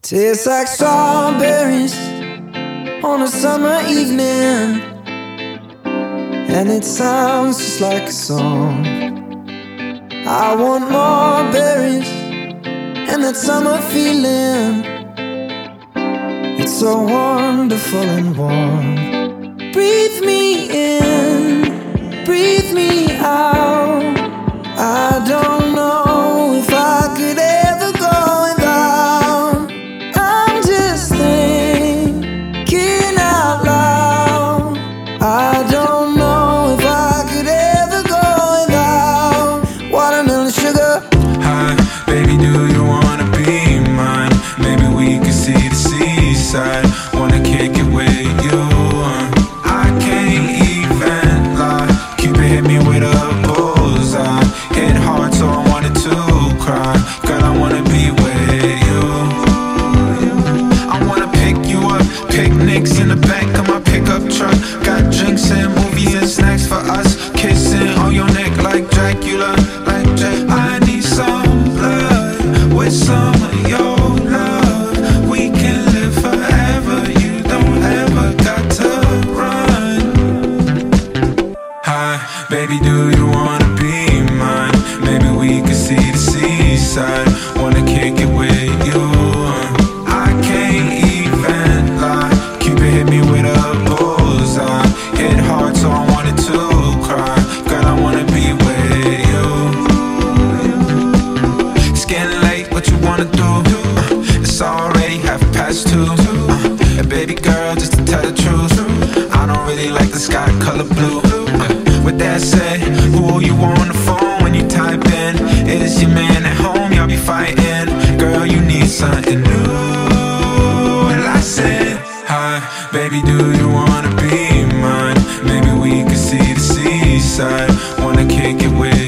Tastes like strawberries on a summer evening, and it sounds just like a song. I want more berries and that summer feeling. It's so wonderful and warm. Breathe me in, breathe me out. I don't know if I could ever go without. I'm just thinking out loud. I don't know if I could ever go without watermelon sugar. Hi, baby, do you wanna be mine? Maybe we could see the seaside. Wanna kick it with you. I can't even lie. Cupid hit me with a bullseye. Hit hard, so I wanted to cry. Girl, I wanna be with you. I wanna pick you up, picnics in the back of my pickup truck. Got drinks and movies and snacks for us. Kissing on your neck like Dracula, like Dracula. I need some blood with some of your love. We can live forever. You don't ever got to run. Hi, baby, do you wanna be mine? Maybe we could see the seaside. Wanna kick it with you. I can't even lie. Cupid hit me with a bullseye. Hit hard, so I wanted to cry. Girl, I wanna be with you. It's getting late, what you wanna do? It's already 2:30. And baby girl, just to tell the truth, I don't really like the sky color blue. With that said, who you on the phone when you type in? Is your man at home? Y'all be fighting. Girl, you need something new. And I said, hi, baby, do you wanna be mine? Maybe we could see the seaside. Wanna kick it with